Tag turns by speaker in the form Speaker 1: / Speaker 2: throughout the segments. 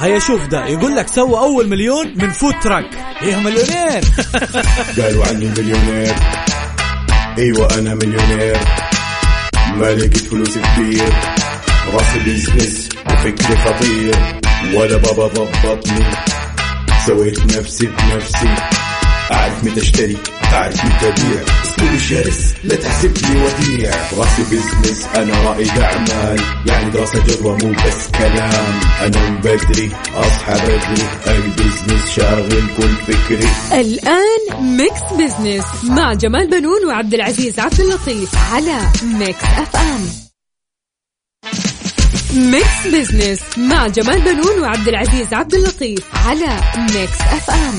Speaker 1: هيا شوف ده يقول لك سوى أول مليون من فود تراك. إيه مليونير.
Speaker 2: قالوا عني مليونير، أيوة أنا مليونير، ما لقيت فلوس كتير، راسي بيزنس وفكري خطير، ولا بابا ضبطني، سويت نفسي بنفسي، أعرف متى اشتري أعرف متى أبيع، اسلوبي شرس لا تحسب لي وديع، راسي بيزنس أنا رائد أعمال، يعني دراسة جدوى مو بس كلام، أنا من بدري أصحى بدري، البيزنس شاغل كل فكري.
Speaker 3: الآن ميكس بيزنس مع جمال بنون وعبد العزيز عبد اللطيف على ميكس اف ام. ميكس بيزنس مع جمال بنون وعبد العزيز عبد اللطيف على ميكس اف ام.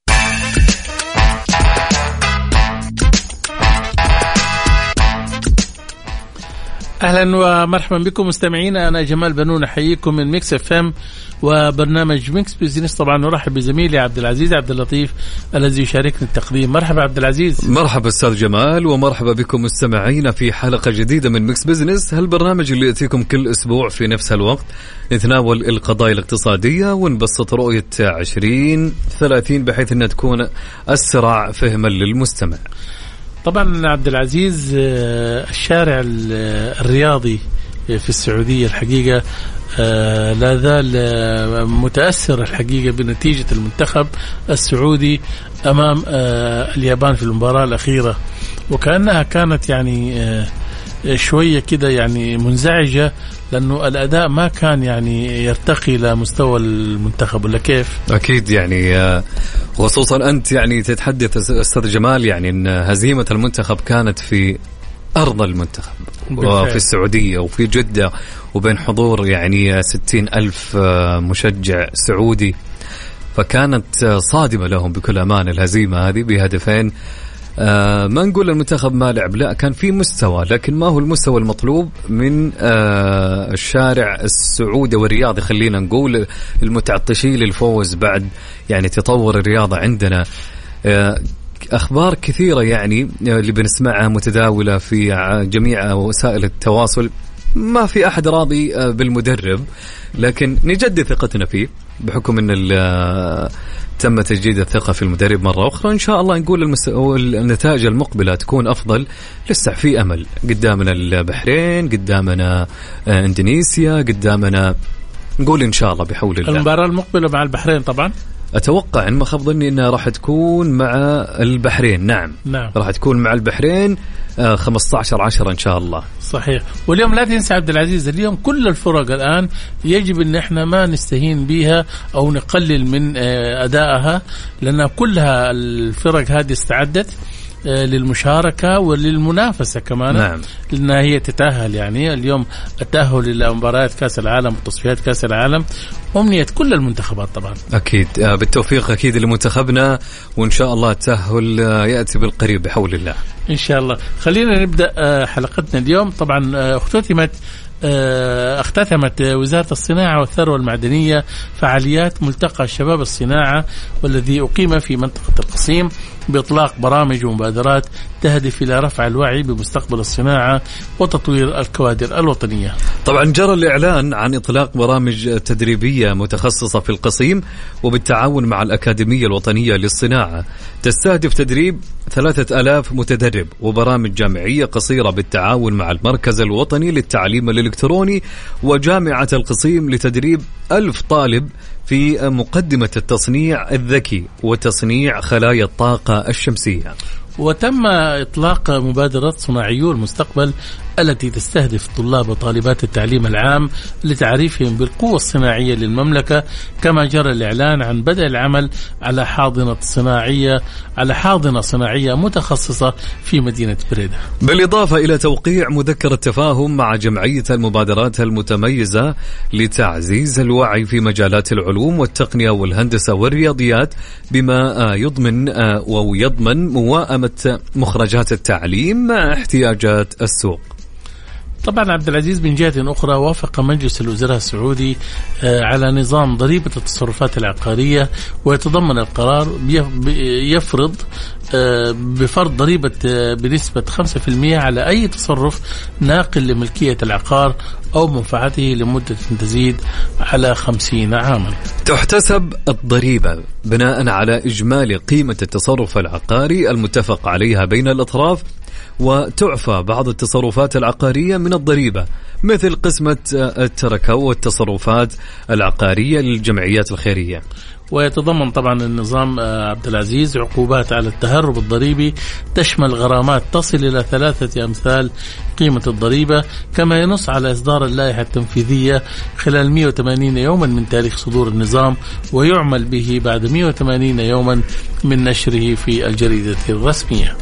Speaker 4: أهلا ومرحبا بكم مستمعينا، أنا جمال بنون أحييكم من ميكس اف ام وبرنامج ميكس بيزنس. طبعا نرحب بزميلي عبد العزيز عبد اللطيف الذي يشاركني التقديم. مرحبا عبد العزيز.
Speaker 5: مرحبا أستاذ جمال، ومرحبا بكم مستمعينا في حلقة جديدة من ميكس بيزنس، هالبرنامج اللي يأتيكم كل أسبوع في نفس الوقت، نتناول القضايا الاقتصادية ونبسط رؤية 2030 بحيث أنها تكون أسرع فهما للمستمع.
Speaker 4: طبعا عبد العزيز، الشارع الرياضي في السعودية الحقيقة لا زال متأثر الحقيقة بنتيجة المنتخب السعودي أمام اليابان في المباراة الأخيرة، وكأنها كانت يعني شوية كده يعني منزعجة، لأنه الأداء ما كان يعني يرتقي لمستوى المنتخب، ولا كيف؟
Speaker 5: أكيد يعني خصوصا أنت يعني تتحدث أستاذ جمال يعني أن هزيمة المنتخب كانت في أرض المنتخب وفي السعودية وفي جدة، وبين حضور يعني 60,000 مشجع سعودي، فكانت صادمة لهم بكل أمان الهزيمة هذه بهدفين. ما نقول المنتخب ما لعب، لا كان في مستوى، لكن ما هو المستوى المطلوب من الشارع السعودي والرياضي، خلينا نقول المتعطشين للفوز بعد يعني تطور الرياضة عندنا. أخبار كثيرة يعني اللي بنسمعها متداولة في جميع وسائل التواصل، ما في أحد راضي بالمدرب، لكن نجدد ثقتنا فيه بحكم أن تم تجديد الثقة في المدرب مرة أخرى. إن شاء الله نقول النتائج المقبلة تكون أفضل، لسه في أمل. قدامنا البحرين، قدامنا إندونيسيا، قدامنا، نقول إن شاء الله بحول الله.
Speaker 4: المباراة المقبلة مع البحرين طبعا
Speaker 5: أتوقع إن ما خاب ظني إنها راح تكون مع البحرين. نعم. راح تكون مع البحرين 15/10 إن شاء الله.
Speaker 4: صحيح. واليوم لا تنسى عبد العزيز، اليوم كل الفرق الآن يجب إن إحنا ما نستهين بها أو نقلل من أدائها، لأن كلها الفرق هذه استعدت للمشاركة وللمنافسة كمان.
Speaker 5: نعم.
Speaker 4: لأنها هي تتأهل، يعني اليوم التأهل إلى مباريات كأس العالم وتصفيات كأس العالم أمنية كل المنتخبات طبعا.
Speaker 5: أكيد بالتوفيق أكيد لمنتخبنا، وإن شاء الله التأهل يأتي بالقريب بحول الله
Speaker 4: إن شاء الله. خلينا نبدأ حلقتنا اليوم. طبعا اختتمت وزارة الصناعة والثروة المعدنية فعاليات ملتقى شباب الصناعة، والذي أقيم في منطقة القصيم بإطلاق برامج ومبادرات تهدف إلى رفع الوعي بمستقبل الصناعة وتطوير الكوادر الوطنية.
Speaker 5: طبعا جرى الإعلان عن إطلاق برامج تدريبية متخصصة في القصيم وبالتعاون مع الأكاديمية الوطنية للصناعة، تستهدف تدريب 3000 متدرب، وبرامج جامعية قصيرة بالتعاون مع المركز الوطني للتعليم الإلكتروني وجامعة القصيم لتدريب 1000 طالب في مقدمة التصنيع الذكي وتصنيع خلايا الطاقة الشمسية.
Speaker 4: وتم إطلاق مبادرة صناعيو المستقبل التي تستهدف طلاب وطالبات التعليم العام لتعريفهم بالقوة الصناعية للمملكة، كما جرى الإعلان عن بدء العمل على حاضنة صناعية متخصصة في مدينة بريدة،
Speaker 5: بالإضافة إلى توقيع مذكرة تفاهم مع جمعية المبادرات المتميزة لتعزيز الوعي في مجالات العلوم والتقنية والهندسة والرياضيات، بما يضمن موائمة مخرجات التعليم مع احتياجات السوق.
Speaker 4: طبعا عبد العزيز، من جهة أخرى وافق مجلس الوزراء السعودي على نظام ضريبة التصرفات العقارية، ويتضمن القرار يفرض بفرض ضريبة بنسبة 5% على أي تصرف ناقل لملكية العقار أو منفعته لمدة تزيد على 50 عاما.
Speaker 5: تحتسب الضريبة بناء على إجمالي قيمة التصرف العقاري المتفق عليها بين الأطراف، وتعفى بعض التصرفات العقارية من الضريبة مثل قسمة التركة والتصرفات العقارية للجمعيات الخيرية.
Speaker 4: ويتضمن طبعا النظام عبد العزيز عقوبات على التهرب الضريبي تشمل غرامات تصل إلى 3 أمثال قيمة الضريبة، كما ينص على إصدار اللائحة التنفيذية خلال 180 يوما من تاريخ صدور النظام، ويعمل به بعد 180 يوما من نشره في الجريدة الرسمية.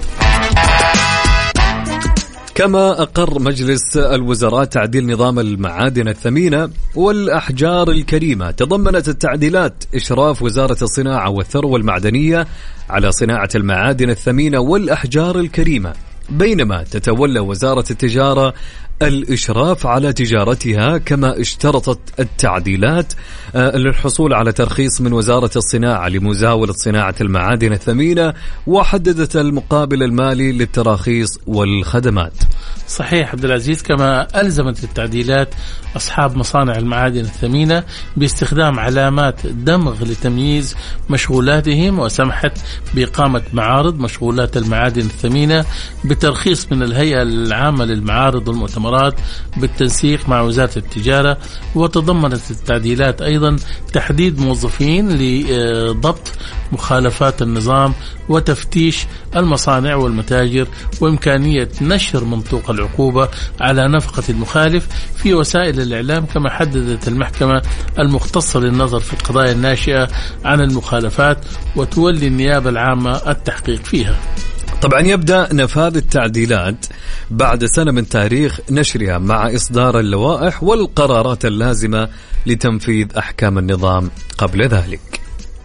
Speaker 5: كما أقر مجلس الوزراء تعديل نظام المعادن الثمينة والأحجار الكريمة. تضمنت التعديلات إشراف وزارة الصناعة والثروة المعدنية على صناعة المعادن الثمينة والأحجار الكريمة، بينما تتولى وزارة التجارة الإشراف على تجارتها. كما اشترطت التعديلات للحصول على ترخيص من وزارة الصناعة لمزاولة صناعة المعادن الثمينة، وحددت المقابل المالي للتراخيص والخدمات.
Speaker 4: صحيح عبد العزيز. كما ألزمت التعديلات أصحاب مصانع المعادن الثمينة باستخدام علامات دمغ لتمييز مشغولاتهم، وسمحت بإقامة معارض مشغولات المعادن الثمينة بترخيص من الهيئة العامة للمعارض والمؤتمرات بالتنسيق مع وزارة التجارة. وتضمنت التعديلات أيضا تحديد موظفين لضبط مخالفات النظام وتفتيش المصانع والمتاجر، وإمكانية نشر منطوق العقوبة على نفقة المخالف في وسائل الإعلام. كما حددت المحكمة المختصة للنظر في القضايا الناشئة عن المخالفات، وتولي النيابة العامة التحقيق فيها.
Speaker 5: طبعا يبدأ نفاذ التعديلات بعد سنة من تاريخ نشرها، مع إصدار اللوائح والقرارات اللازمة لتنفيذ أحكام النظام قبل ذلك.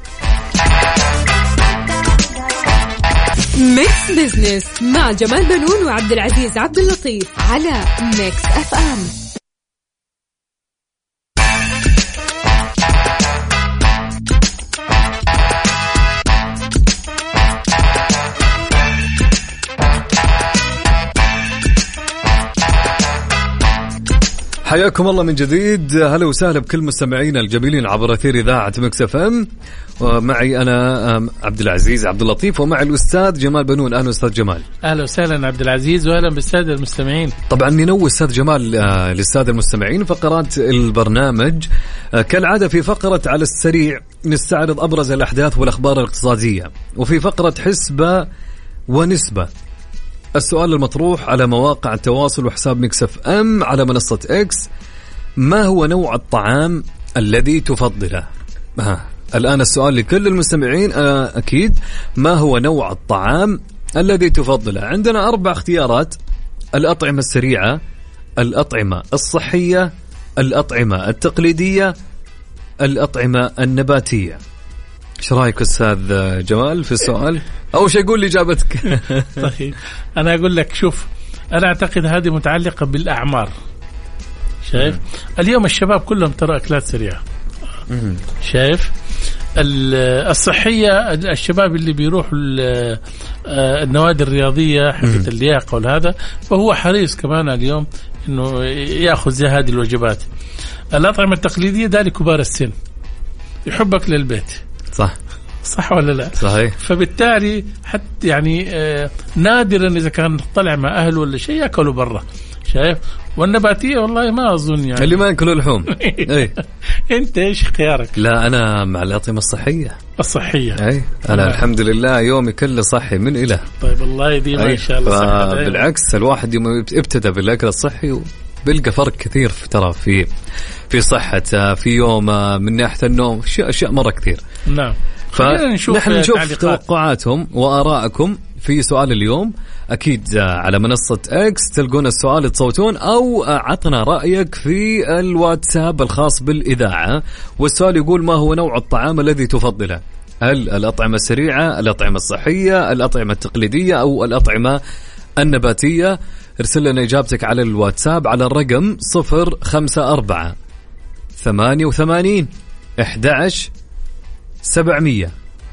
Speaker 3: ميكس بزنس مع جمال بنون وعبد العزيز عبد اللطيف على ميكس اف ام.
Speaker 5: حياكم الله من جديد، هلا وسهلا بكل مستمعينا الجميلين عبر أثير إذاعة ميكس اف ام. ومعي أنا عبد العزيز عبد اللطيف، ومع الأستاذ جمال بنون. أهلا أستاذ جمال.
Speaker 4: أهلا وسهلا عبد العزيز، وأهلا بالسادة المستمعين.
Speaker 5: طبعا ننوه أستاذ جمال للسادة المستمعين فقرات البرنامج كالعادة. في فقرة على السريع نستعرض أبرز الأحداث والأخبار الاقتصادية، وفي فقرة حسبة ونسبة السؤال المطروح على مواقع التواصل وحساب ميكس اف ام على منصة اكس: ما هو نوع الطعام الذي تفضله؟ الآن السؤال لكل المستمعين أكيد، ما هو نوع الطعام الذي تفضله؟ عندنا 4 اختيارات: الأطعمة السريعة، الأطعمة الصحية، الأطعمة التقليدية، الأطعمة النباتية. ايش رايك استاذ جمال في السؤال؟ اول شيء قول لي اجابتك.
Speaker 4: طيب انا اقول لك، شوف انا اعتقد هذه متعلقه بالاعمار. شايف اليوم الشباب كلهم ترى اكلات سريعه. شايف الصحيه، الشباب اللي بيروحوا النوادي الرياضيه حقت اللياقه والهذا، فهو حريص كمان اليوم انه ياخذ زي هذه الوجبات. الاطعمه التقليديه ده لكبار السن، يحب اكل البيت. صح ولا لا؟
Speaker 5: صحيح.
Speaker 4: فبالتالي حتى يعني نادرا إذا كان طلع مع أهله ولا شيء يأكلوا برا. شايف؟ والنباتية والله ما أظن يعني
Speaker 5: اللي ما يأكلوا لحوم. إيه.
Speaker 4: أنت إيش خيارك؟
Speaker 5: لا أنا مع الأطعمة الصحية.
Speaker 4: أي
Speaker 5: أنا الحمد لله يومي كله صحي من إله.
Speaker 4: طيب الله يديم إن شاء الله صحة.
Speaker 5: بالعكس الواحد يوم ابتدى بالأكل الصحي بيلقى فرق كثير ترى في صحته، في يومه، من ناحية النوم، أشياء مرة كثير.
Speaker 4: نعم.
Speaker 5: فنحن نشوف توقعاتهم وآراءكم في سؤال اليوم. أكيد على منصة إكس تلقون السؤال تصوتون، أو عطنا رأيك في الواتساب الخاص بالإذاعة. والسؤال يقول: ما هو نوع الطعام الذي تفضله؟ هل الأطعمة السريعة، الأطعمة الصحية، الأطعمة التقليدية، أو الأطعمة النباتية؟ ارسل لنا إجابتك على الواتساب على الرقم 054 88 11 700.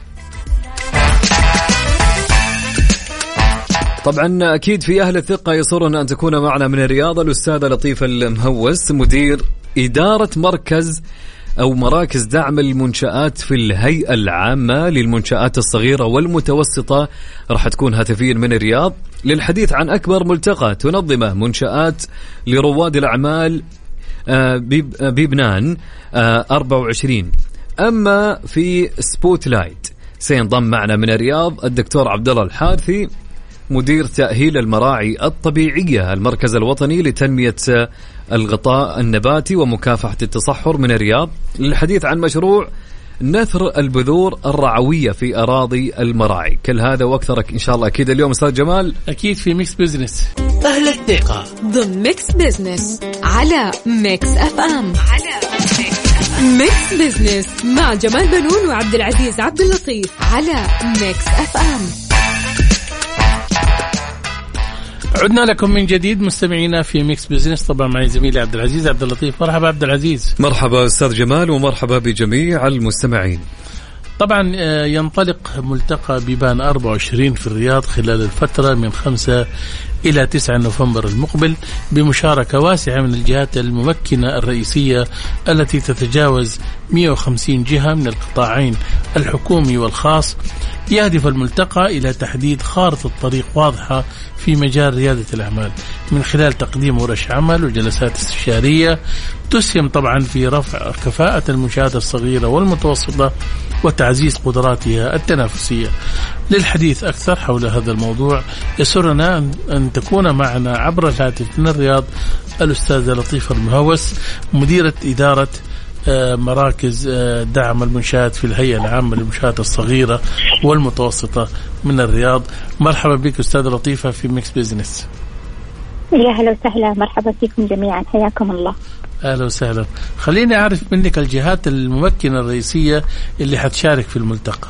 Speaker 5: طبعا أكيد في أهل الثقة يسرنا أن تكون معنا من الرياض الأستاذة لطيفة المهوس، مدير إدارة مركز أو مراكز دعم المنشآت في الهيئة العامة للمنشآت الصغيرة والمتوسطة. راح تكون هاتفيا من الرياض للحديث عن أكبر ملتقى تنظمه منشآت لرواد الأعمال ببنان 24. أما في سبوت لايت سينضم معنا من الرياض الدكتور عبد الله الحارثي، مدير تأهيل المراعي الطبيعية المركز الوطني لتنمية الغطاء النباتي ومكافحة التصحر من الرياض، للحديث عن مشروع نثر البذور الرعوية في أراضي المراعي. كل هذا وأكثر إن شاء الله أكيد اليوم أستاذ جمال
Speaker 4: أكيد في ميكس بزنس.
Speaker 1: أهل الثقة
Speaker 3: ضمن ميكس بزنس على ميكس اف ام. ميكس بزنس مع جمال بنون وعبد العزيز عبد اللطيف على ميكس اف ام.
Speaker 4: عدنا لكم من جديد مستمعينا في ميكس بزنس، طبعا معي زميلي عبد العزيز عبد اللطيف. مرحبا عبد العزيز.
Speaker 5: مرحبا أستاذ جمال ومرحبا بجميع المستمعين.
Speaker 4: طبعا ينطلق ملتقى بيبان 24 في الرياض خلال الفترة من 5 إلى 9 نوفمبر المقبل بمشاركة واسعة من الجهات الممكنة الرئيسية التي تتجاوز 150 جهة من القطاعين الحكومي والخاص. يهدف الملتقى إلى تحديد خارطة طريق واضحة في مجال ريادة الأعمال من خلال تقديم ورش عمل وجلسات استشارية تسهم طبعا في رفع كفاءة المنشآت الصغيرة والمتوسطة وتعزيز قدراتها التنافسية. للحديث أكثر حول هذا الموضوع يسرنا أن تكون معنا عبر الهاتف من الرياض الأستاذة لطيفة المهوس، مديرة إدارة مراكز دعم المنشآت في الهيئة العامة للمنشآت الصغيرة والمتوسطة من الرياض. مرحبا بك أستاذة لطيفة في ميكس بيزنس.
Speaker 6: يا هلا وسهلا، مرحبا فيكم جميعا، حياكم الله.
Speaker 4: أهلا وسهلا. خليني أعرف منك الجهات الممكنة الرئيسية اللي حتشارك في الملتقى.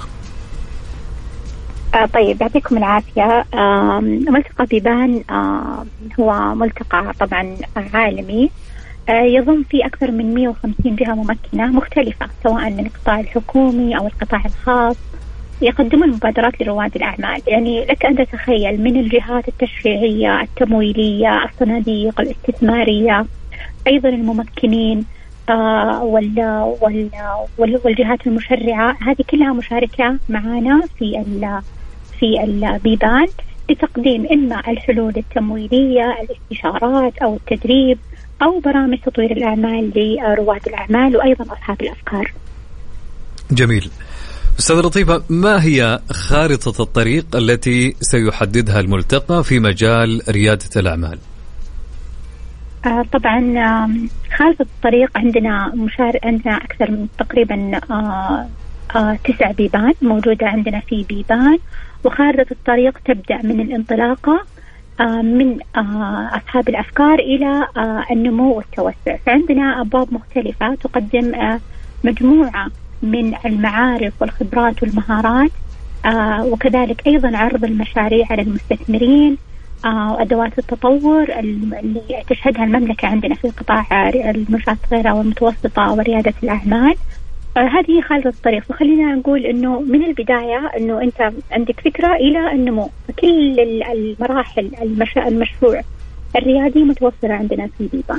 Speaker 6: طيب يعطيكم العافية. ملتقى بيبان هو ملتقى طبعا عالمي يضم فيه أكثر من 150 جهة ممكنة مختلفة سواء من القطاع الحكومي أو القطاع الخاص، يقدمون مبادرات لرواد الأعمال. يعني لك أن تتخيل من الجهات التشريعية التمويلية الصناديق الاستثمارية، أيضا الممكنين والجهات المشرعة، هذه كلها مشاركة معنا في البيبان لتقديم إما الحلول التمويلية، الاستشارات أو التدريب أو برامج تطوير الأعمال لرواد الأعمال وأيضا أصحاب الأفكار.
Speaker 5: جميل. أستاذ لطيفة، ما هي خارطة الطريق التي سيحددها الملتقى في مجال ريادة الأعمال؟
Speaker 6: طبعا خارطة الطريق عندنا عندنا أكثر من تقريبا 9 بيبان موجودة عندنا في بيبان، وخارطة الطريق تبدأ من الانطلاقة من أصحاب الأفكار إلى النمو والتوسع. فعندنا أبواب مختلفة تقدم مجموعة من المعارف والخبرات والمهارات، وكذلك أيضا عرض المشاريع على المستثمرين وأدوات التطور اللي تشهدها المملكة عندنا في قطاع المنشآت الصغيرة والمتوسطة وريادة الأعمال. هذه خارطة الطريق. وخلينا نقول إنه من البداية إنه أنت عندك فكرة إلى النمو، كل المراحل المشروع الريادي متوفرة عندنا في بيبان.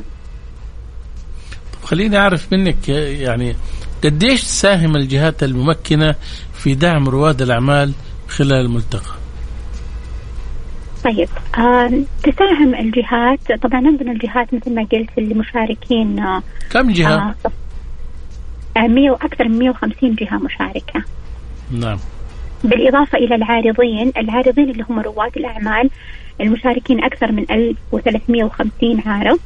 Speaker 4: خليني أعرف منك يعني قديش تساهم الجهات الممكنة في دعم رواد الأعمال خلال الملتقى؟
Speaker 6: طيب تساهم الجهات، طبعا عندنا الجهات مثل ما قلت المشاركين
Speaker 4: كم جهة؟
Speaker 6: 100 وأكثر من 150 جهة مشاركة.
Speaker 4: نعم.
Speaker 6: بالإضافة إلى العارضين اللي هم رواد الأعمال المشاركين أكثر من 1350 عارض.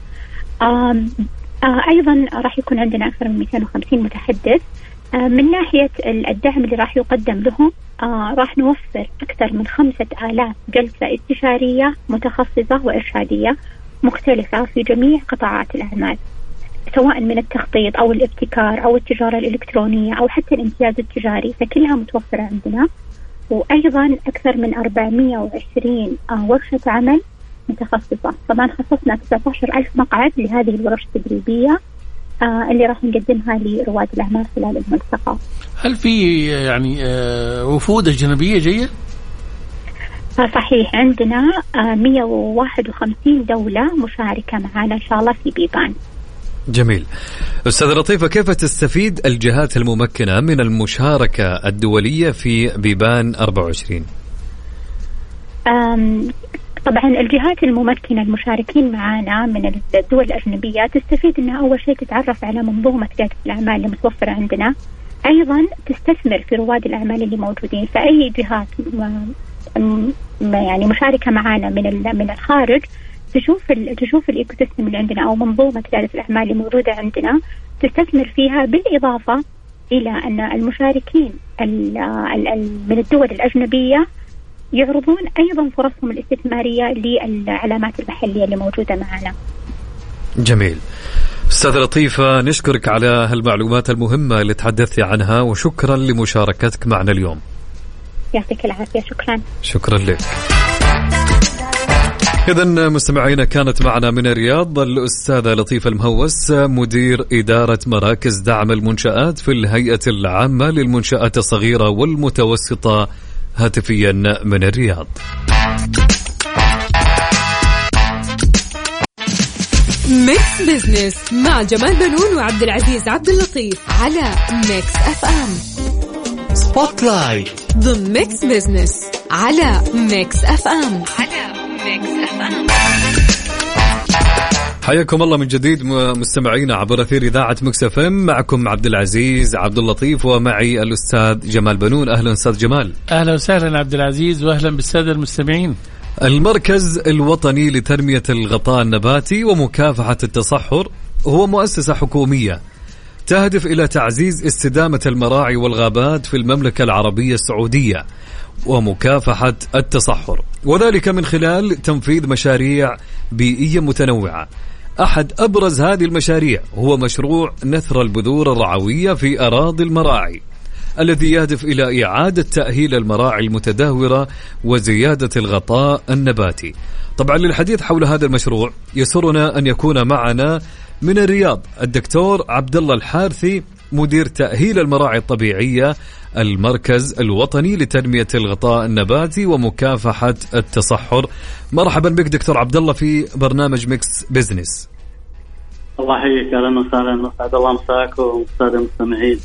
Speaker 6: أيضا راح يكون عندنا أكثر من 250 متحدث. من ناحية الدعم اللي راح يقدم لهم راح نوفر أكثر من 5000 جلسة استشارية متخصصة وإرشادية مختلفة في جميع قطاعات الأعمال، سواء من التخطيط أو الابتكار أو التجارة الإلكترونية أو حتى الامتياز التجاري، فكلها متوفرة عندنا. وأيضا أكثر من 420 ورشة عمل متخصصة. طبعا خصصنا 19,000 مقعد لهذه الورش التدريبية اللي راح نقدمها لرواد الأعمال خلال الملتقى.
Speaker 4: هل في يعني وفود أجنبية جاية؟
Speaker 6: صحيح، عندنا 151 دولة مشاركة معنا إن شاء الله في بيبان.
Speaker 5: جميل. أستاذ لطيفة، كيف تستفيد الجهات الممكنة من المشاركة الدولية في بيبان 24؟
Speaker 6: طبعا الجهات الممكنة المشاركين معنا من الدول الأجنبية تستفيد أنها أول شيء تتعرف على منظومة قيادة الأعمال اللي متوفرة عندنا، أيضا تستثمر في رواد الأعمال اللي موجودين. فأي جهات يعني مشاركة معنا من الخارج تشوف الإيكوسيستم اللي عندنا أو منظومة قيادة الأعمال اللي موجودة عندنا، تستثمر فيها، بالإضافة إلى أن المشاركين من الدول الأجنبية يعرضون أيضا فرصهم الاستثمارية للعلامات المحلية اللي موجودة معنا.
Speaker 5: جميل. أستاذ لطيفة، نشكرك على هالمعلومات المهمة اللي تحدثتي عنها، وشكرا لمشاركتك معنا اليوم.
Speaker 6: يعطيك العافية. شكرا.
Speaker 5: شكرا لك. إذن مستمعينا، كانت معنا من الرياض الأستاذة لطيفة المهوس، مدير إدارة مراكز دعم المنشآت في الهيئة العامة للمنشآت الصغيرة والمتوسطة، هاتفيا من الرياض.
Speaker 3: ميكس بزنس مع جمال بنون وعبد العزيز عبد اللطيف على ميكس اف ام.
Speaker 1: سبوت لايت
Speaker 3: ضمن ميكس بزنس على ميكس اف ام.
Speaker 5: حياكم الله من جديد مستمعينا عبر أثير إذاعة ميكس اف ام. معكم عبد العزيز عبد اللطيف ومعي الأستاذ جمال بنون. أهلا أستاذ جمال.
Speaker 4: أهلا وسهلا عبد العزيز، وأهلا بالسادة المستمعين.
Speaker 5: المركز الوطني لتنمية الغطاء النباتي ومكافحة التصحر هو مؤسسة حكومية تهدف إلى تعزيز استدامة المراعي والغابات في المملكة العربية السعودية ومكافحة التصحر، وذلك من خلال تنفيذ مشاريع بيئية متنوعة. أحد أبرز هذه المشاريع هو مشروع نثر البذور الرعوية في أراضي المراعي، الذي يهدف إلى إعادة تأهيل المراعي المتدهورة وزيادة الغطاء النباتي. طبعا للحديث حول هذا المشروع يسرنا أن يكون معنا من الرياض الدكتور عبد الله الحارثي، مدير تأهيل المراعي الطبيعية، المركز الوطني لتنمية الغطاء النباتي ومكافحة التصحر. مرحبا بك دكتور عبد الله في برنامج ميكس بزنس.
Speaker 7: الله يحييك، اهلا وسهلا، اسعد الله مساك والساده المستمعين.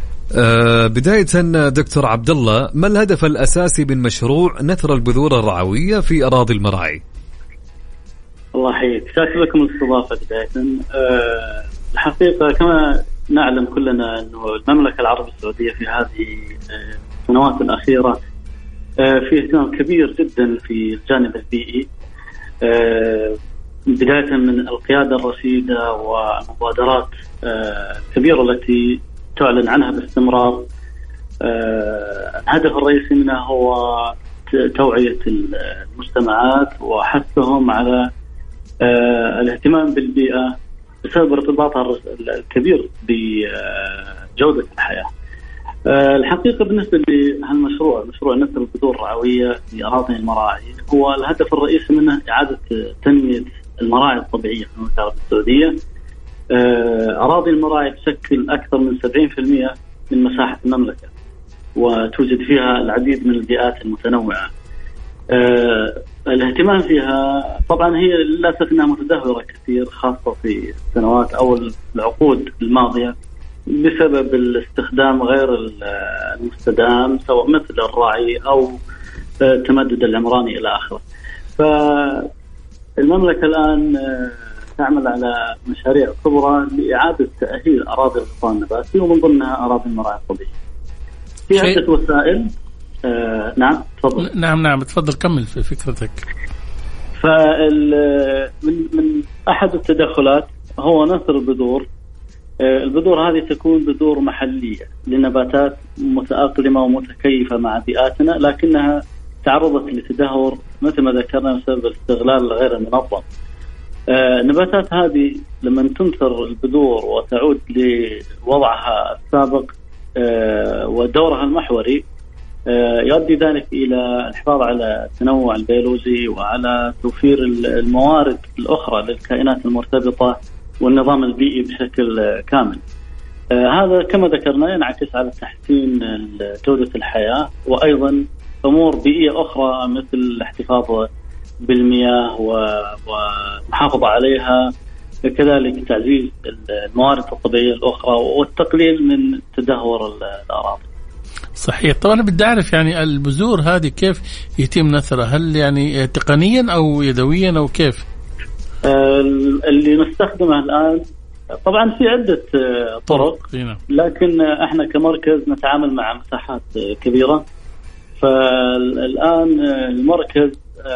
Speaker 5: بداية دكتور عبد الله، ما الهدف الأساسي من مشروع نثر البذور الرعوية في أراضي المراعي؟
Speaker 7: الله يحييك، شاكر لكم الاستضافة. بداية الحقيقة كما نعلم كلنا أنه المملكة العربية السعودية في هذه السنوات الأخيرة في اهتمام كبير جدا في الجانب البيئي، بداية من القيادة الرشيدة والمبادرات الكبيرة التي تعلن عنها باستمرار. الهدف الرئيسي منها هو توعية المجتمعات وحثهم على الاهتمام بالبيئة بسبب ارتباطها الكبير بجودة الحياة. الحقيقة بالنسبة لهالمشروع، مشروع نثر البذور الرعوية في أراضي المراعي، هو الهدف الرئيسي منه إعادة تنمية المراعي الطبيعية في المملكة العربية السعودية. أراضي المراعي تشكل أكثر من 70% من مساحة المملكة، وتوجد فيها العديد من البيئات المتنوعة. الاهتمام فيها طبعا هي للأسف أنها متدهورة كثير، خاصة في السنوات أو العقود الماضية، بسبب الاستخدام غير المستدام، سواء مثل الرعي أو التمدد العمراني إلى آخره. فالمملكة الآن تعمل على مشاريع كبرى لإعادة تأهيل أراضي الغطاء النباتي، ومن ضمنها أراضي المراعي الطبيعية في عدة وسائل. نعم تفضل.
Speaker 4: نعم تفضل كمل في فكرتك.
Speaker 7: من أحد التدخلات هو نثر البذور. البذور هذه تكون بذور محلية لنباتات متأقلمة ومتكيفة مع بيئاتنا، لكنها تعرضت لتدهور مثل ما ذكرنا بسبب الاستغلال غير المنظم. النباتات هذه لما تنثر البذور وتعود لوضعها السابق ودورها المحوري، يؤدي ذلك إلى الحفاظ على التنوع البيولوجي وعلى توفير الموارد الأخرى للكائنات المرتبطة والنظام البيئي بشكل كامل. هذا كما ذكرنا ينعكس على تحسين جودة الحياة، وأيضا أمور بيئية أخرى مثل الاحتفاظ بالمياه والمحافظة عليها، كذلك تعزيز الموارد الطبيعية الأخرى والتقليل من تدهور الأراضي.
Speaker 4: صحيح. طبعا بدي أعرف يعني البذور هذه كيف يتم نثرها؟ هل يعني تقنيا أو يدويا أو كيف؟
Speaker 7: اللي نستخدمه الآن طبعا في عدة طرق، لكن احنا كمركز نتعامل مع مساحات كبيرة. فالآن المركز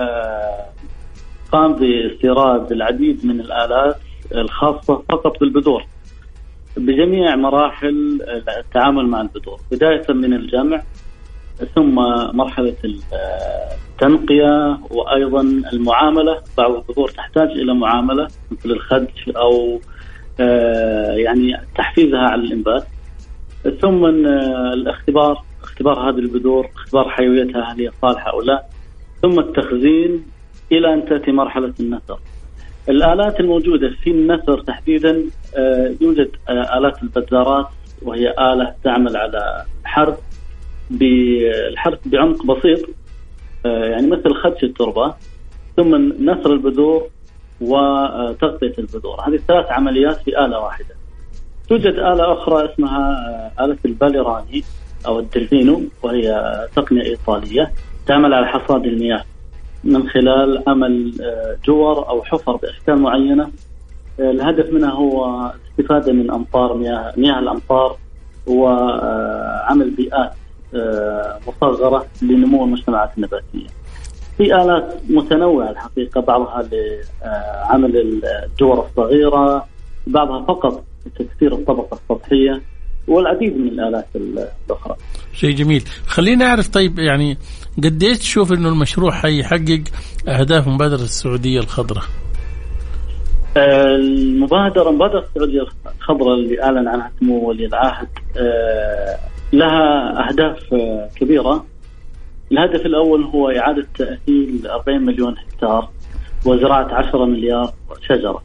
Speaker 7: قام باستيراد العديد من الآلات الخاصة فقط بالبذور بجميع مراحل التعامل مع البذور، بداية من الجمع ثم مرحلة التنقية وأيضا المعاملة. بعض البذور تحتاج إلى معاملة مثل الخدش أو يعني تحفيزها على الإنبات، ثم الاختبار، اختبار هذه البذور، اختبار حيويتها هل هي صالحة أو لا، ثم التخزين إلى أن تأتي مرحلة النثر. الآلات الموجودة في النثر تحديدا يوجد آلات البذارات، وهي آلة تعمل على الحرث بعمق بسيط يعني مثل خدش التربة، ثم نثر البذور وتغطية البذور. هذه 3 عمليات في آلة واحدة. توجد آلة أخرى اسمها آلة الباليراني أو الدلفينو، وهي تقنية إيطالية تعمل على حصاد المياه من خلال عمل جور أو حفر بأشكال معينة. الهدف منها هو الاستفادة من أمطار مياه الأمطار وعمل بيئات مصغرة لنمو المجتمعات النباتية. في آلات متنوعة الحقيقة، بعضها لعمل الجور الصغيرة، بعضها فقط لتكسير الطبقة السطحية، والعديد من الآلات الأخرى.
Speaker 4: شيء جميل. خلينا نعرف طيب يعني قديش تشوف إنه المشروع حيحقق أهداف مبادرة السعودية الخضراء؟
Speaker 7: مبادرة السعودية الخضراء اللي أعلن عنها سمو ولي العهد لها أهداف كبيرة. الهدف الأول هو إعادة تأهيل 40 مليون هكتار وزراعة 10 مليار شجرة.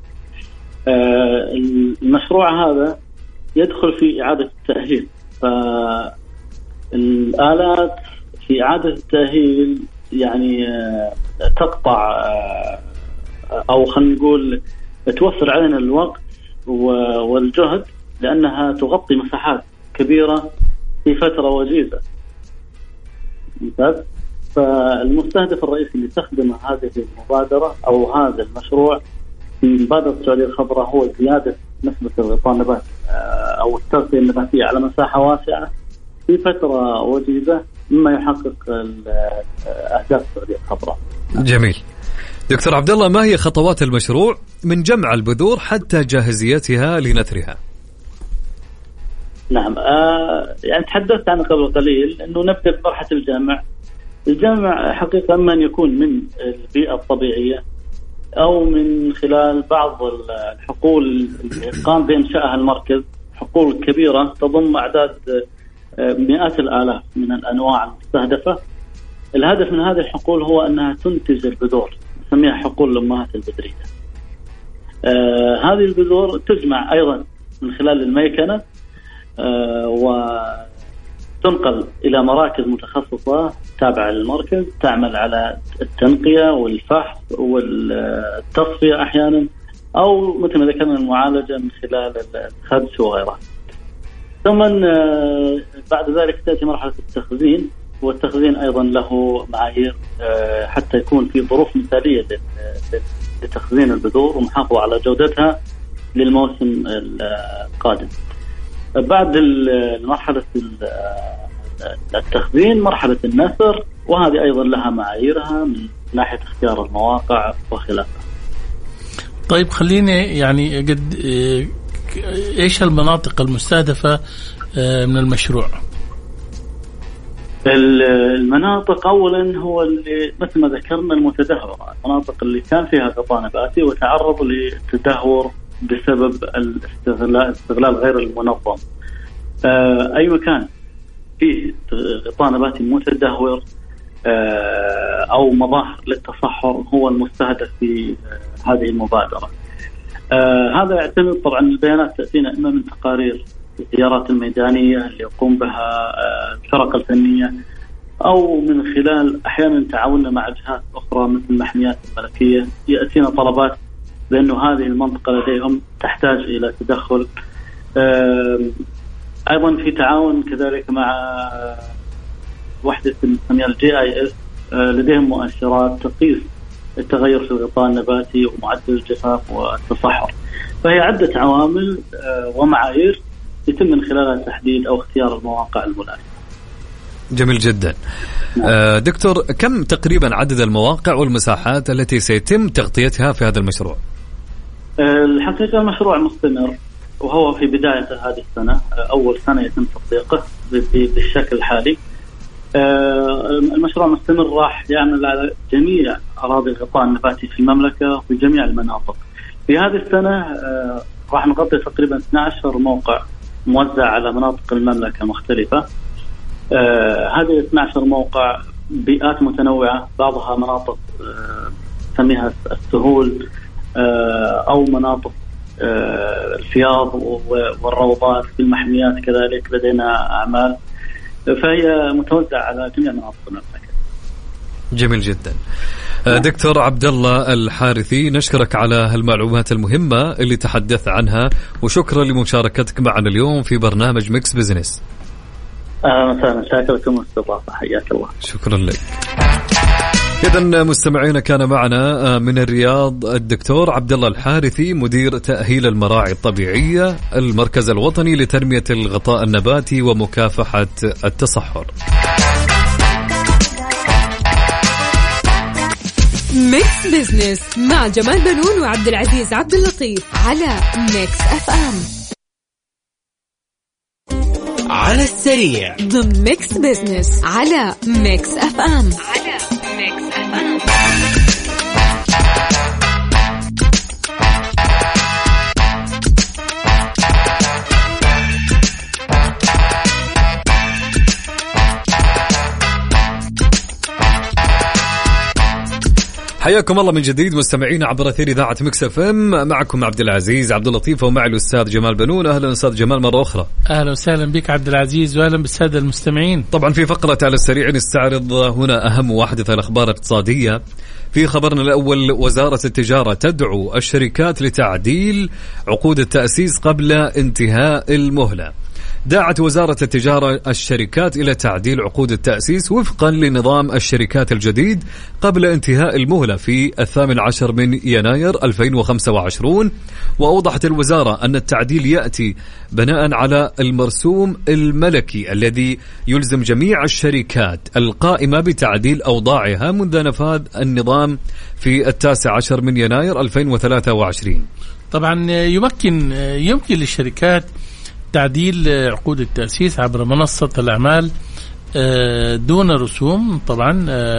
Speaker 7: المشروع هذا يدخل في إعادة التأهيل، فالآلات في إعادة التأهيل يعني تقطع أو خلينا نقول توفر علينا الوقت والجهد، لأنها تغطي مساحات كبيرة في فترة وجيزة. فالمستهدف الرئيسي اللي تخدم هذه المبادرة أو هذا المشروع في مبادرة السعودية الخضراء هو زيادة نسبة الغطاء النباتي أو التغطية النباتية على مساحة واسعة في فترة وجيزة، مما يحقق أهداف السعودية الخضراء.
Speaker 5: جميل. دكتور عبد الله، ما هي خطوات المشروع من جمع البذور حتى جاهزيتها لنثرها؟
Speaker 7: نعم، يعني تحدثت عنه قبل قليل أنه نبدأ بمرحلة الجمع حقيقة أما أن يكون من البيئة الطبيعية أو من خلال بعض الحقول اللي قام بإنشائها المركز، حقول كبيرة تضم أعداد مئات الآلاف من الأنواع المستهدفة. الهدف من هذه الحقول هو أنها تنتج البذور، نسميها حقول الأمهات البذرية. هذه البذور تجمع أيضا من خلال الميكنة وتنقل إلى مراكز متخصصة تابعة للمركز تعمل على التنقية والفحص والتصفية أحيانا، أو مثل ما ذكرنا المعالجة من خلال الخدش وغيرها. ثم بعد ذلك تأتي مرحلة التخزين، والتخزين أيضا له معايير حتى يكون في ظروف مثالية لتخزين البذور ومحافظة على جودتها للموسم القادم. بعد مرحلة التخزين مرحلة النثر، وهذه أيضا لها معاييرها من ناحية اختيار المواقع وخلافها.
Speaker 4: طيب خليني يعني إيش المناطق المستهدفة من المشروع؟
Speaker 7: المناطق أولا هو اللي مثل ما ذكرنا المتدهورة، المناطق اللي كان فيها غطاء نباتي وتعرض للتدهور بسبب الاستغلال غير المنظم. أي مكان فيه غطاء نباتي متدهور أو مظاهر للتصحر هو المستهدف في هذه المبادرة. هذا يعتمد طبعا، البيانات تأتينا إما من تقارير الزيارات الميدانية اللي يقوم بها الفرق الفنية، أو من خلال أحيانا تعاوننا مع جهات أخرى مثل المحميات الملكية، يأتينا طلبات بأنه هذه المنطقة لديهم تحتاج إلى تدخل. أيضا في تعاون كذلك مع وحدة نسميها GIS، لديهم مؤشرات تقيس التغير في الغطاء النباتي ومعدل الجفاف والتصحر. فهي عدة عوامل ومعايير يتم من خلالها تحديد أو اختيار المواقع الملائمة.
Speaker 5: جميل جدا. دكتور، كم تقريبا عدد المواقع والمساحات التي سيتم تغطيتها في هذا المشروع؟
Speaker 7: الحقيقة المشروع مستمر، وهو في بداية هذه السنة، أول سنة يتم تطبيقه بالشكل الحالي. المشروع مستمر، راح يعمل على جميع أراضي الغطاء النباتي في المملكة وفي جميع المناطق. في هذه السنة راح نغطي تقريبا 12 موقع موزع على مناطق المملكة مختلفة. هذه 12 موقع بيئات متنوعة، بعضها مناطق نسميها السهول أو مناطق الفياض والروضات. في المحميات كذلك لدينا أعمال، فهي متوزعة على جميع مناطق المملكة.
Speaker 5: جميل جدا. دكتور عبد الله الحارثي، نشكرك على هالمعلومات المهمة اللي تحدث عنها، وشكرا لمشاركتك معنا اليوم في برنامج ميكس بزنس.
Speaker 7: مثلا شاكركم واستضافة، حياك الله.
Speaker 5: شكرا لك. إذن مستمعينا، كان معنا من الرياض الدكتور عبد الله الحارثي، مدير تأهيل المراعي الطبيعية، المركز الوطني لتنمية الغطاء النباتي ومكافحة التصحر.
Speaker 3: ميكس بزنس مع جمال بنون وعبد العزيز عبد اللطيف على ميكس اف ام.
Speaker 1: على السريع
Speaker 3: ضمن ميكس بزنس على ميكس اف ام.
Speaker 5: حياكم الله من جديد مستمعين عبر أثير إذاعة ميكس اف ام. معكم عبد العزيز عبد اللطيف ومعي الأستاذ جمال بنون. أهلا أستاذ جمال مرة أخرى.
Speaker 4: أهلا وسهلا بك عبد العزيز، وأهلا بالسادة المستمعين.
Speaker 5: طبعا في فقرة على السريع نستعرض هنا أهم وأحدث الأخبار الاقتصادية. في خبرنا الأول، وزارة التجارة تدعو الشركات لتعديل عقود التأسيس قبل انتهاء المهلة. دعت وزارة التجارة الشركات إلى تعديل عقود التأسيس وفقا لنظام الشركات الجديد قبل انتهاء المهلة في 18 من يناير 2025. وأوضحت الوزارة أن التعديل يأتي بناء على المرسوم الملكي الذي يلزم جميع الشركات القائمة بتعديل أوضاعها منذ نفاذ النظام في 19 من يناير 2023.
Speaker 4: طبعا يمكن للشركات تعديل عقود التأسيس عبر منصة الأعمال دون رسوم، طبعا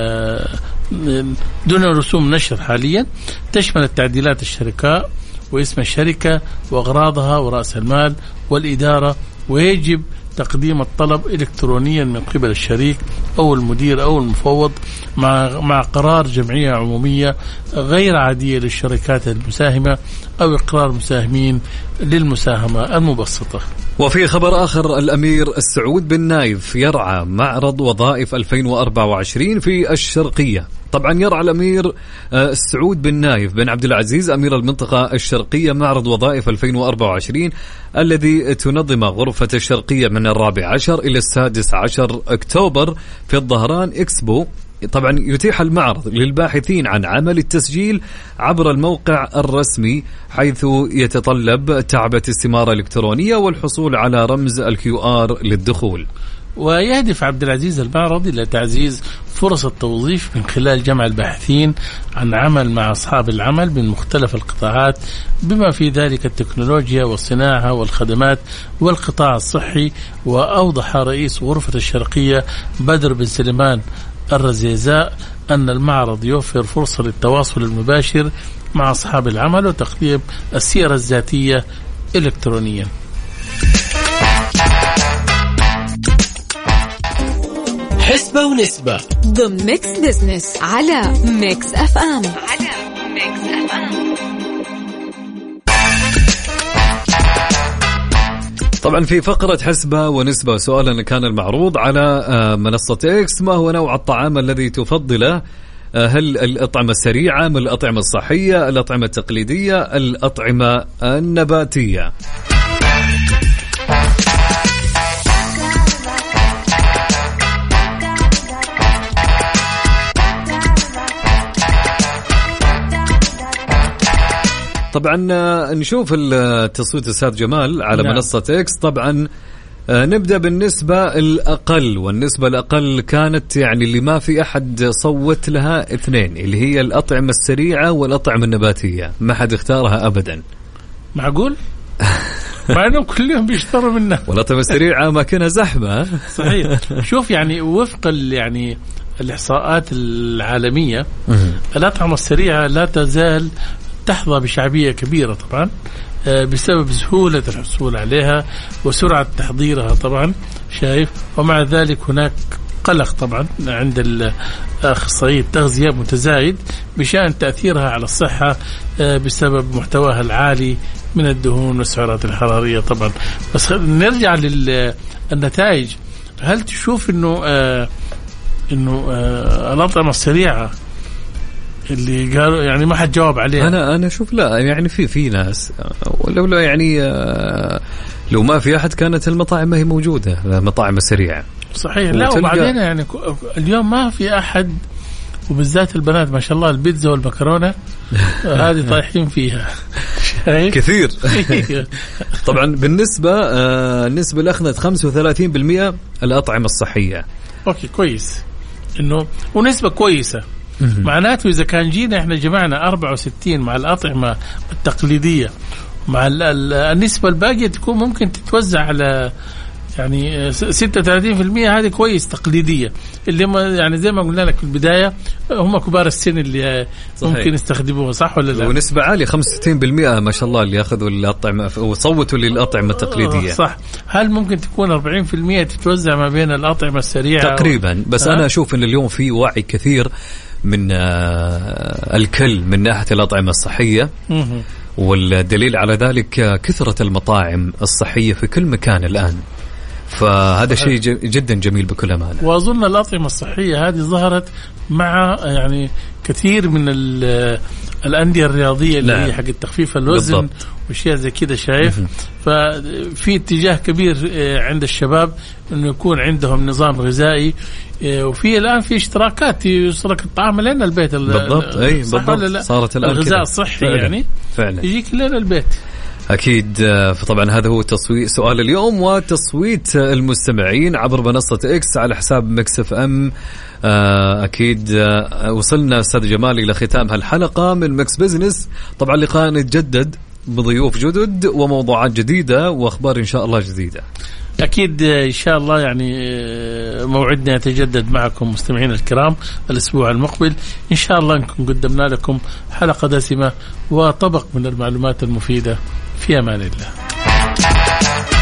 Speaker 4: دون رسوم نشر حاليا. تشمل التعديلات الشركاء واسم الشركة وأغراضها ورأس المال والإدارة، ويجب تقديم الطلب إلكترونيا من قبل الشريك أو المدير أو المفوض مع قرار جمعية عمومية غير عادية للشركات المساهمة أو إقرار مساهمين للمساهمة المبسطة.
Speaker 5: وفي خبر آخر، الأمير السعود بن نايف يرعى معرض وظائف 2024 في الشرقية. طبعا يرعى الأمير السعود بن نايف بن عبد العزيز أمير المنطقة الشرقية معرض وظائف 2024 الذي تنظم غرفة الشرقية من 14 إلى 16 أكتوبر في الظهران إكسبو. طبعا يتيح المعرض للباحثين عن عمل التسجيل عبر الموقع الرسمي، حيث يتطلب تعبئة استمارة إلكترونية والحصول على رمز الQR للدخول.
Speaker 4: ويهدف عبد العزيز المعرض إلى تعزيز فرص التوظيف من خلال جمع الباحثين عن عمل مع أصحاب العمل من مختلف القطاعات، بما في ذلك التكنولوجيا والصناعة والخدمات والقطاع الصحي. وأوضح رئيس غرفة الشرقية بدر بن سليمان الرزيزاء أن المعرض يوفر فرصة للتواصل المباشر مع أصحاب العمل وتقديم السيرة الذاتية إلكترونيا.
Speaker 8: حسبة ونسبة
Speaker 3: ضمن ميكس بزنس على ميكس اف ام.
Speaker 5: طبعا في فقرة حسبة ونسبة سؤالنا كان المعروض على منصة إكس: ما هو نوع الطعام الذي تفضله؟ هل الأطعمة السريعة من الأطعمة الصحية، الأطعمة التقليدية، الأطعمة النباتية؟ طبعا نشوف التصويت أستاذ جمال على منصة إكس. طبعا نبدأ بالنسبة الأقل، والنسبة الأقل كانت يعني اللي ما في أحد صوت لها 2، اللي هي الأطعمة السريعة والأطعمة النباتية. ما حد اختارها أبدا.
Speaker 4: معقول؟ مع أنهم كلهم بيشتروا منها.
Speaker 5: والأطعمة السريعة ما كنا زحمة.
Speaker 4: صحيح. شوف يعني وفق يعني الإحصاءات العالمية الأطعمة السريعة لا تزال تحظى بشعبية كبيرة طبعا بسبب سهولة الحصول عليها وسرعة تحضيرها طبعا، شايف. ومع ذلك هناك قلق طبعا عند أخصائي التغذية متزايد بشأن تأثيرها على الصحة بسبب محتواها العالي من الدهون والسعرات الحرارية طبعا. بس نرجع للنتائج. هل تشوف إنه الأطعمة السريعة اللي قالوا يعني ما حد جاوب عليها؟
Speaker 5: أنا أشوف لا، يعني في ناس ولولا يعني لو ما في أحد كانت المطاعم ما هي موجودة، المطاعم السريعة.
Speaker 4: صحيح. لا وبعدين يعني اليوم ما في أحد، وبالذات البنات ما شاء الله البيتزا والمكرونة هذه طايحين فيها
Speaker 5: كثير. طبعا بالنسبة النسبة اللي أخذت 35% الأطعمة الصحية.
Speaker 4: أوكي كويس، إنه ونسبة كويسة. معناته إذا كان جينا إحنا جمعنا 64 مع الأطعمة التقليدية مع النسبة الباقية تكون ممكن تتوزع على يعني 36%. هذه كويس تقليدية، اللي ما يعني زي ما قلنا لك في البداية هم كبار السن اللي صحيح. ممكن يستخدموها، صح ولا لا؟
Speaker 5: ونسبة عالية 65% ما شاء الله اللي يأخذوا الأطعمة وصوتوا للأطعمة التقليدية.
Speaker 4: صح. هل ممكن تكون 40% تتوزع ما بين الأطعمة السريعة
Speaker 5: تقريبا؟ بس أنا أشوف أن اليوم في وعي كثير من الكل من ناحية الأطعمة الصحية، والدليل على ذلك كثرة المطاعم الصحية في كل مكان الآن. فهذا شيء جدا جميل بكل أمانة.
Speaker 4: وأظن الأطعمة الصحية هذه ظهرت مع يعني كثير من الأندية الرياضية اللي هي حق تخفيف الوزن وشيء زي كده، شايف. ففي اتجاه كبير عند الشباب إنه يكون عندهم نظام غذائي، وفي الآن في اشتراكات يوصلك الطعام لنا البيت.
Speaker 5: بالضبط. أي بالضبط. صارت الآن
Speaker 4: الغذاء الصحي يعني
Speaker 5: فعلا
Speaker 4: يجيك لنا البيت.
Speaker 5: أكيد. فطبعا هذا هو سؤال اليوم وتصويت المستمعين عبر منصة إكس على حساب ميكس اف ام. أكيد وصلنا أستاذ جمال إلى ختام هالحلقة من ميكس بزنس. طبعا لقاء يتجدد بضيوف جدد وموضوعات جديدة وأخبار إن شاء الله جديدة.
Speaker 4: أكيد إن شاء الله. يعني موعدنا يتجدد معكم مستمعين الكرام الأسبوع المقبل إن شاء الله نكون قدمنا لكم حلقة دسمة وطبق من المعلومات المفيدة. في أمان الله.